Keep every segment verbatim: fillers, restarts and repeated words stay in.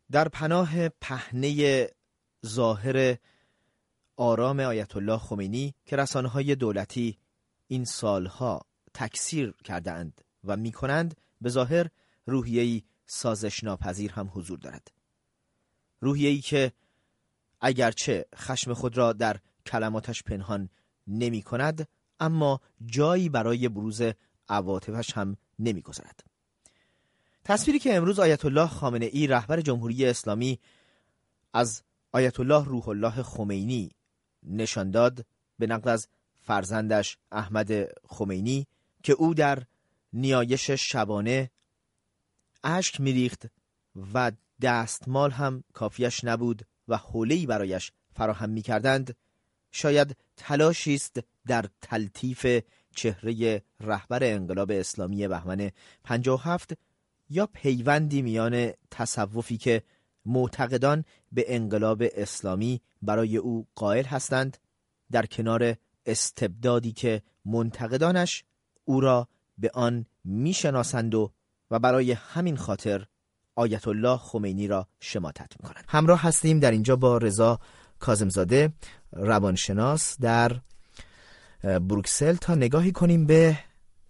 در پناه پهنه ظاهر آرام آیت الله خمینی که رسانه‌های دولتی این سالها تکثیر کردند و می‌کنند، به ظاهر روحیه‌ای سازش ناپذیر هم حضور دارد. روحیه‌ای که اگرچه خشم خود را در کلماتش پنهان نمی‌کند، اما جایی برای بروز عواطفش هم نمی‌گذارد. تصویری که امروز آیت الله خامنه‌ای رهبر جمهوری اسلامی از آیت الله روح الله خمینی نشان داد، به نقل از فرزندش احمد خمینی که او در نیایش شبانه اشک می‌ریخت و دستمال هم کافیش نبود و حوله‌ای برایش فراهم می‌کردند، شاید تلاشی است در تلطیف چهره رهبر انقلاب اسلامی بهمن پنجاه و هفت یا پیوندی میان تصوفی که معتقدان به انقلاب اسلامی برای او قائل هستند در کنار استبدادی که منتقدانش او را به آن میشناسند و و برای همین خاطر آیت الله خمینی را شماتت میکنند. همراه هستیم در اینجا با رضا کاظمزاده، روانشناس در بروکسل، تا نگاهی کنیم به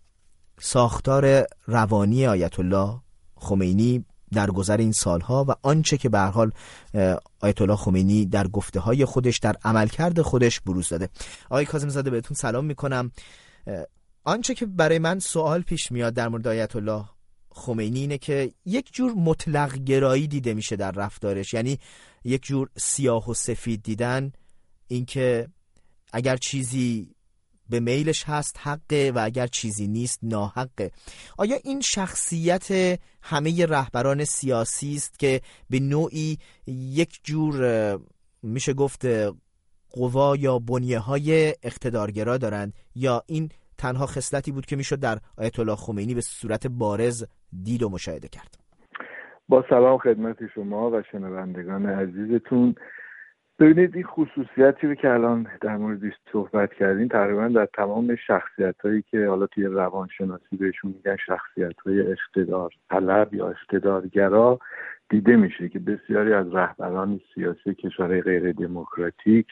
ساختار روانی آیت الله خمینی در گذر این سالها و آنچه که به هر حال آیت الله خمینی در گفته‌های خودش، در عملکرد خودش بروز داده. آقای کاظمزاده، بهتون سلام میکنم. آنچه که برای من سوال پیش میاد در مورد آیت الله خمینی اینه که یک جور مطلق گرایی دیده میشه در رفتارش، یعنی یک جور سیاه و سفید دیدن، اینکه اگر چیزی به میلش هست حقه و اگر چیزی نیست ناحقه. آیا این شخصیت همه رهبران سیاسی است که به نوعی یک جور میشه گفت قوا یا بنیه‌های اقتدارگرا دارند، یا این تنها خصلتی بود که میشد در آیت الله خمینی به صورت بارز دید و مشاهده کرد؟ با سلام خدمت شما و شنوندگان عزیزتون. ببینید، این خصوصیتی رو که الان در موردش صحبت کردین تقریبا در تمام شخصیت‌هایی که حالا توی روانشناسی بهشون میگن شخصیت‌های اقتدار طلب یا اقتدارگرا دیده میشه که بسیاری از رهبران سیاسی کشورهای غیر دموکراتیک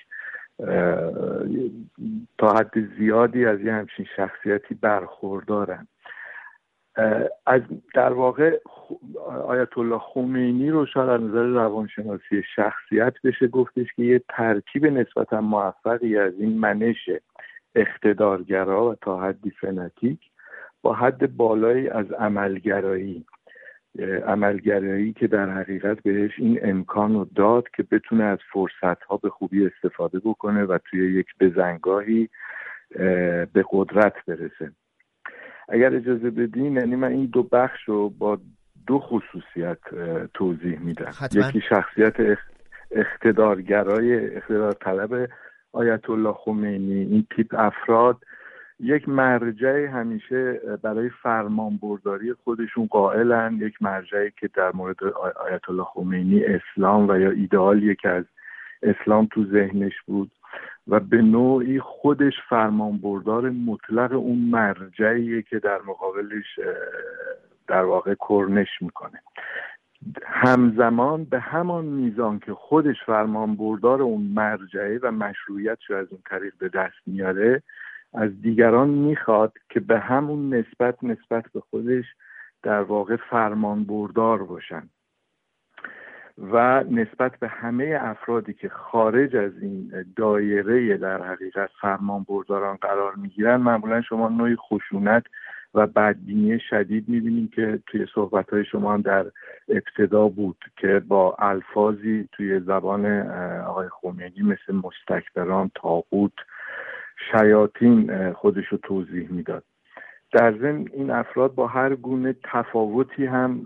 تا حد زیادی از یه همچین شخصیتی برخوردارن. از در واقع آیت الله خمینی رو شاید از نظر روانشناسی شخصیت بشه گفتش که یه ترکیب نسبتا موفقی از این منش اقتدارگرا و تا حدی فناتیک با حد بالایی از عملگرایی عملگرایی که در حقیقت بهش این امکان رو داد که بتونه از فرصت‌ها به خوبی استفاده بکنه و توی یک بزنگاهی به قدرت برسه. اگر اجازه بدین، یعنی من این دو بخش رو با دو خصوصیت توضیح میدم. یکی شخصیت اقتدارگرای اقتدار طلب آیت الله خمینی. این تیپ افراد یک مرجع همیشه برای فرمانبرداری خودشون قائلن، یک مرجعی که در مورد آیت الله خمینی اسلام و یا ایدئالی که از اسلام تو ذهنش بود و به نوعی خودش فرمانبردار مطلق اون مرجعیه که در مقابلش در واقع کرنش میکنه. همزمان به همان میزان که خودش فرمانبردار اون مرجعه و مشروعیتش از اون طریق به دست میاره، از دیگران میخواد که به همون نسبت نسبت به خودش در واقع فرمانبردار باشن و نسبت به همه افرادی که خارج از این دایره در حقیقت فرمانبرداران قرار میگیرن معمولا شما نوعی خشونت و بدبینی شدید میبینیم که توی صحبت‌های شما هم در ابتدا بود که با الفاظی توی زبان آقای خمینی مثل مستکبران، طاغوت، شیاطین خودش رو توضیح میداد. در ضمن این افراد با هر گونه تفاوتی هم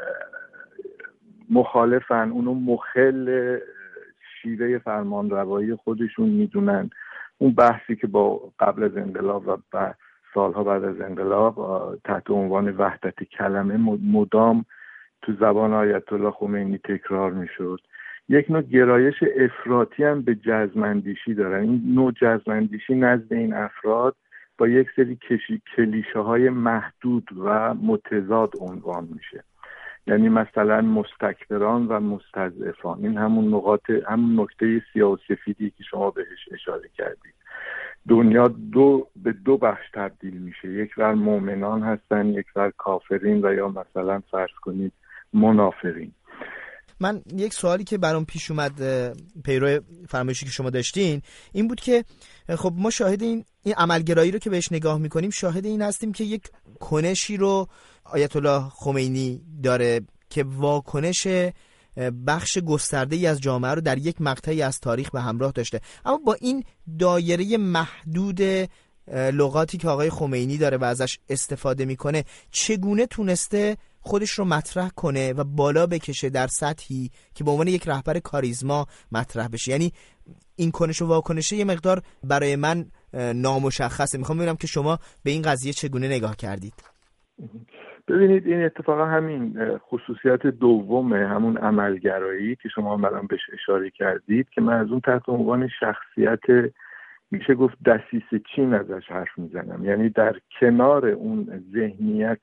مخالفن، اونو مخل شیوه فرمانروایی خودشون میدونن. اون بحثی که با قبل از انقلاب و بعد سالها بعد از انقلاب تحت عنوان وحدت کلمه مدام تو زبان آیت الله خمینی تکرار میشد. یک نوع گرایش افراطی هم به جزم‌اندیشی دارن. این نوع جزم‌اندیشی نزد این افراد با یک سری کلیشه های محدود و متضاد عنوان میشه. یعنی مثلا مستکبران و مستضعفان. این همون نقاط، همون نکته سیاه و سفیدی که شما بهش اشاره کردید. دنیا دو به دو بخش تبدیل میشه، یک ور مؤمنان هستن، یک ور کافرین و یا مثلا فرض کنید منافقین. من یک سوالی که برام پیش اومد پیرو فرمایشی که شما داشتین این بود که خب ما شاهد این این عملگرایی رو که بهش نگاه میکنیم شاهد این هستیم که یک کنشی رو آیت الله خمینی داره که واکنش بخش گسترده‌ای از جامعه رو در یک مقطعی از تاریخ به همراه داشته. اما با این دایره محدود لغاتی که آقای خمینی داره و ازش استفاده میکنه چگونه تونسته خودش رو مطرح کنه و بالا بکشه در سطحی که به عنوان یک رهبر کاریزما مطرح بشه؟ یعنی این کنش و واکنشه یه مقدار برای من نامشخصه. میخوام ببینم که شما به این قضیه چگونه نگاه کردید. ببینید این اتفاقا همین خصوصیت دومه، همون عملگرایی که شما هم بهش اشاره کردید، که من از اون تحت عنوان شخصیت میشه گفت دسیسه چین ازش حرف میزنم. یعنی در کنار اون ذهنیت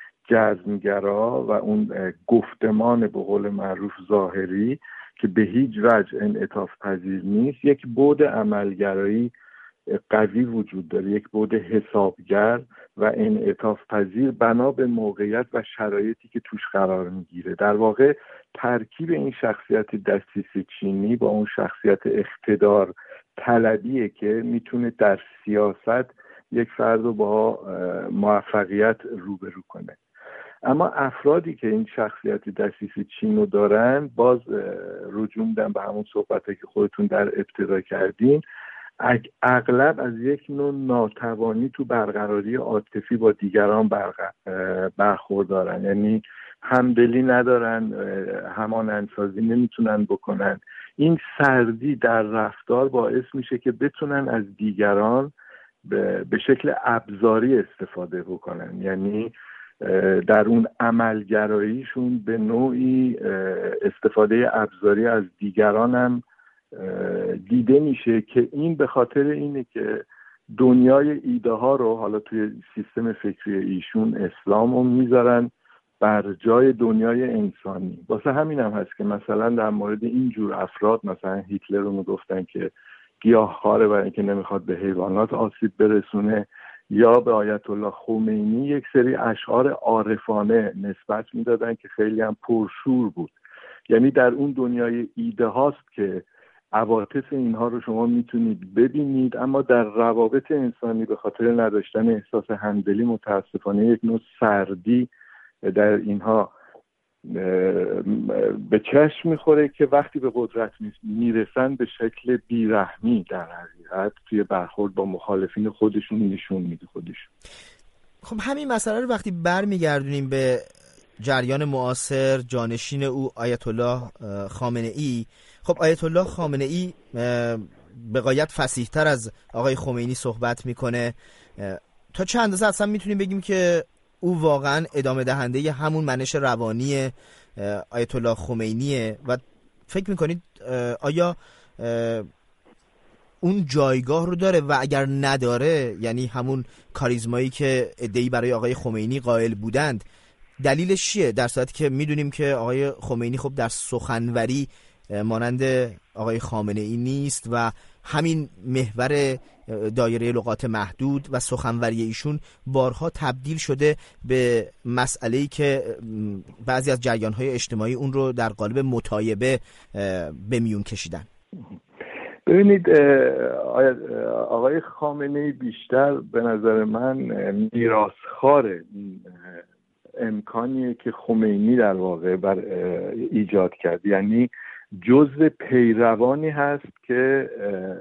جزمگرا و اون گفتمان به قول معروف ظاهری که به هیچ وجه انعطاف پذیر نیست، یک بعد عملگرایی قوی وجود داره، یک بعد حسابگر و انعطاف پذیر بنا به موقعیت و شرایطی که توش قرار میگیره. در واقع ترکیب این شخصیت دسیسه چینی با اون شخصیت اقتدار طلبیه که میتونه در سیاست یک فرد رو با موفقیت روبرو کنه. اما افرادی که این شخصیت دسیسه چین رو دارن، باز رجوع میدم به همون صحبتی که خودتون در ابتدا کردین، اغلب از یک نوع ناتوانی تو برقراری عاطفی با دیگران برخوردارن. یعنی همدلی ندارن، همانندسازی نمیتونن بکنن. این سردی در رفتار باعث میشه که بتونن از دیگران به شکل ابزاری استفاده بکنن. یعنی در اون عملگراییشون به نوعی استفاده ابزاری از دیگران هم دیده میشه که این به خاطر اینه که دنیای ایده ها رو حالا توی سیستم فکری ایشون اسلام رو میذارن بر جای دنیای انسانی. واسه همین هم هست که مثلا در مورد این جور افراد، مثلا هیتلر رو میگفتن که گیاهخواره برای اینکه نمیخواد به حیوانات آسیب برسونه، یا به آیت الله خمینی یک سری اشعار عارفانه نسبت میدادن که خیلی هم پرشور بود. یعنی در اون دنیای ایده هاست که عواطف اینها رو شما میتونید ببینید، اما در روابط انسانی به خاطر نداشتن احساس همدلی متاسفانه یک نوع سردی در اینها به چشم میخوره که وقتی به قدرت میرسن به شکل بیرحمی در حقیقت توی برخورد با مخالفین خودشون نشون میده خودشون. خب همین مسئله رو وقتی برمیگردونیم به جریان معاصر، جانشین او آیت الله خامنه ای، خب آیت الله خامنه ای به غایت فصیح‌تر از آقای خمینی صحبت میکنه. تا چه اندازه اصلا میتونیم بگیم که او واقعا ادامه دهنده همون منش روانی آیت الله خمینیه و فکر میکنید آیا اون جایگاه رو داره؟ و اگر نداره، یعنی همون کاریزمایی که عده‌ای برای آقای خمینی قائل بودند، دلیلش چیه؟ در صورتی که میدونیم که آقای خمینی خب در سخنوری مانند آقای خامنه ای نیست و همین محور دایره لغات محدود و سخنوری ایشون بارها تبدیل شده به مسئله‌ای که بعضی از جریان‌های اجتماعی اون رو در قالب مطایبه به میون کشیدن. ببینید آقای خامنه ای بیشتر به نظر من میراث‌خوار امکانیه که خمینی در واقع بر ایجاد کرد. یعنی جزء پیروانی هست که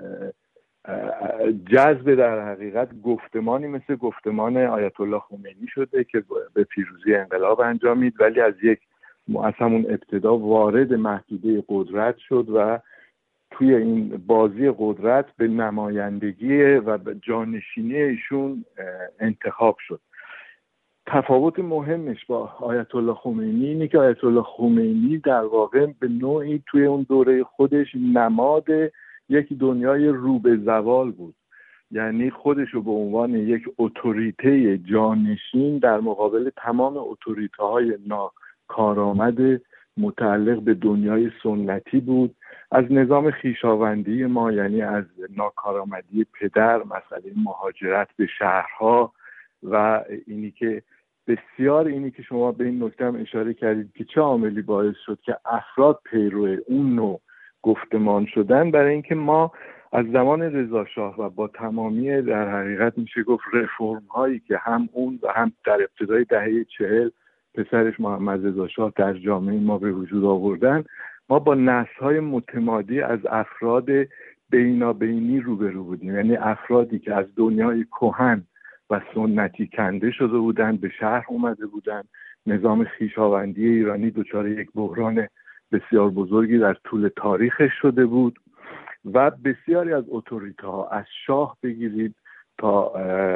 جذب در حقیقت گفتمانی مثل گفتمان آیت الله خمینی شده که به پیروزی انقلاب انجامید، ولی از یک از همون ابتدا وارد محدوده قدرت شد و توی این بازی قدرت به نمایندگی و به جانشینی ایشون انتخاب شد. تفاوت مهمش با آیت الله خمینی اینه که آیت الله خمینی در واقع به نوعی توی اون دوره خودش نماد یک دنیای رو به زوال بود. یعنی خودش رو به عنوان یک اتوریته جانشین در مقابل تمام اتوریته های کارآمد متعلق به دنیای سنتی بود، از نظام خویشاوندی ما، یعنی از ناکارآمدی پدر، مسئله مهاجرت به شهرها و اینی که بسیار اینی که شما به این نکته هم اشاره کردید که چه عاملی باعث شد که افراد پیرو اون نوع گفتمان شدن. برای اینکه ما از زمان رضا شاه و با تمامی در حقیقت میشه گفت رفرم هایی که هم اون و هم در ابتدای دهه چهل پسرش محمد رضا شاه در جامعه ما به وجود آوردن، ما با نسل‌های متمادی از افراد بینابینی روبرو بودیم، یعنی افرادی که از دنیای کهن و سنتی کنده شده بودند، به شهر اومده بودند. نظام خویشاوندی ایرانی دچار یک بحران بسیار بزرگی در طول تاریخش شده بود و بسیاری از اتوریته‌ها، از شاه بگیرید تا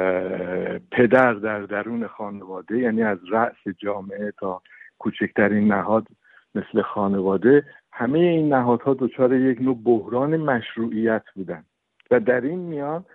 پدر در درون خانواده، یعنی از رأس جامعه تا کوچکترین نهاد مثل خانواده، همه این نهادها دچار یک نوع بحران مشروعیت بودن و در این میان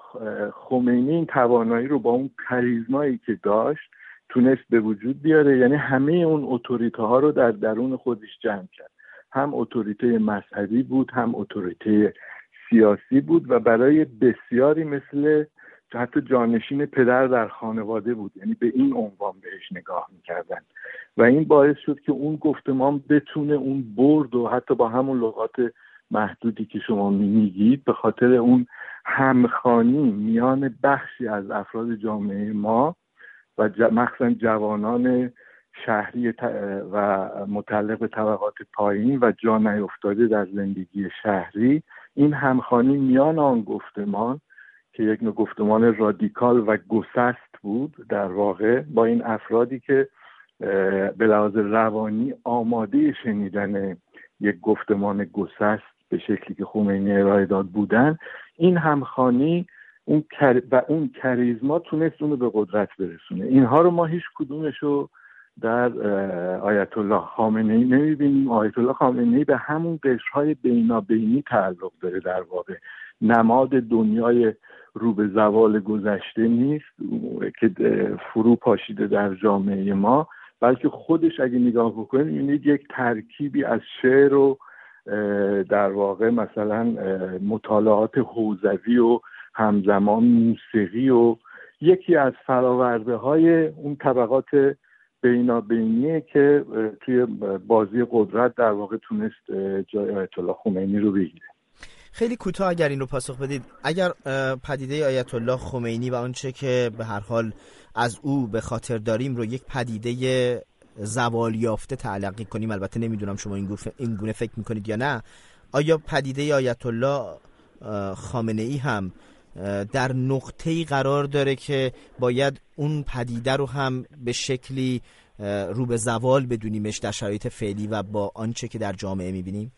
خمینی این توانایی رو با اون کاریزمایی که داشت تونست به وجود بیاره، یعنی همه اون اتوریته ها رو در درون خودش جمع کرد. هم اتوریته مذهبی بود، هم اتوریته سیاسی بود و برای بسیاری مثل حتی جانشین پدر در خانواده بود، یعنی به این عنوان بهش نگاه میکردن و این باعث شد که اون گفتمان بتونه اون برد و حتی با همون لغات محدودی که شما میگید به خاطر اون همخوانی میان بخشی از افراد جامعه ما و مخصوصا جوانان شهری و متعلق به طبقات پایین و جا نیفتاده در زندگی شهری، این همخوانی میان آن گفتمان که یک نوع گفتمان رادیکال و گسست بود در واقع، با این افرادی که به لحاظ روانی آماده شنیدن یک گفتمان گسست به شکلی که خمینی ارائه داد بودن، این همخوانی اون کر... و اون کاریزما تونست اونو به قدرت برسونه. اینها رو ما هیچ کدومشو در آیت الله خامنه‌ای نمیبینیم. آیت الله خامنه‌ای به همون قشرهای بینابینی تعلق داره، در واقع نماد دنیای رو به زوال گذشته نیست که فرو پاشیده در جامعه ما، بلکه خودش اگه نگاه بکنید می‌بینید یک ترکیبی از شعر و در واقع مثلا مطالعات حوزوی و همزمان موسیقی و یکی از فراورده های اون طبقات بینابینیه که توی بازی قدرت در واقع تونست جای آیت الله خمینی رو بگیره. خیلی کوتاه اگر این رو پاسخ بدید، اگر پدیده آیت الله خمینی و آنچه که به هر حال از او به خاطر داریم رو یک پدیده زوال یافته تعلق کنیم، البته نمیدونم شما این گونه فکر میکنید یا نه، آیا پدیده آیت الله خامنه‌ای هم در نقطه‌ای قرار داره که باید اون پدیده رو هم به شکلی رو به زوال بدونیمش در شرایط فعلی و با آنچه که در جامعه میبینیم؟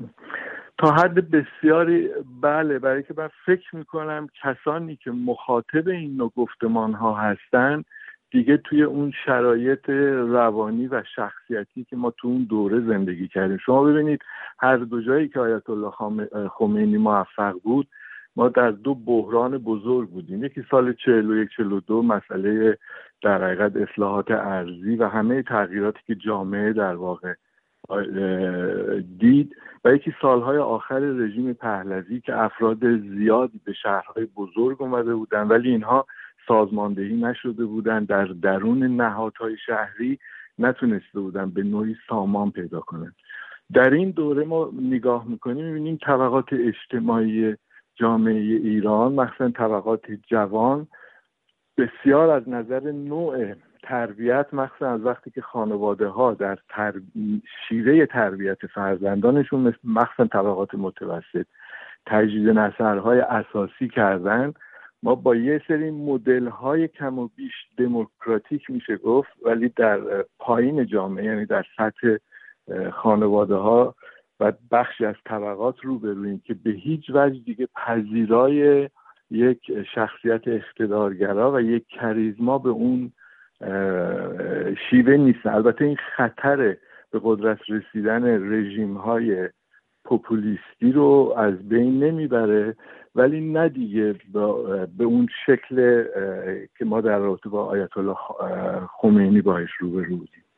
تا حد بسیاری بله، برای که من فکر میکنم کسانی که مخاطب این نوع گفتمان ها هستن دیگه توی اون شرایط روانی و شخصیتی که ما تو اون دوره زندگی کردیم. شما ببینید هر دو جایی که آیت الله خمینی موفق بود ما در دو بحران بزرگ بودیم. یکی سال چهل و یک چهل و دو مسئله در حقیقت اصلاحات ارضی و همه تغییراتی که جامعه در واقع دید و یکی سالهای آخر رژیم پهلوی که افراد زیادی به شهرهای بزرگ اومده بودن ولی اینها سازماندهی نشده بودن، در درون نهادهای شهری نتونسته بودن به نوعی سامان پیدا کنن. در این دوره ما نگاه میکنیم میبینیم طبقات اجتماعی جامعه ایران، مخصوصا طبقات جوان، بسیار از نظر نوع تربیت، مخصوصا از وقتی که خانواده ها در تر... شیوه تربیت فرزندانشون مثل مخصوصا طبقات متوسط تجدید نسل‌های اساسی کردن، ما با یه سری مدل‌های کم و بیش دموکراتیک میشه گفت ولی در پایین جامعه، یعنی در سطح خانواده ها و بخشی از طبقات روبرویم که به هیچ وجه دیگه پذیرای یک شخصیت اقتدارگرا و یک کاریزما به اون شیوه نیست. البته این خطر به قدرت رسیدن رژیم‌های پوپولیستی رو از بین نمیبره، ولی نه دیگه به اون شکل که ما در رابطه با آیت الله خمینی باهاش روبرو بودیم.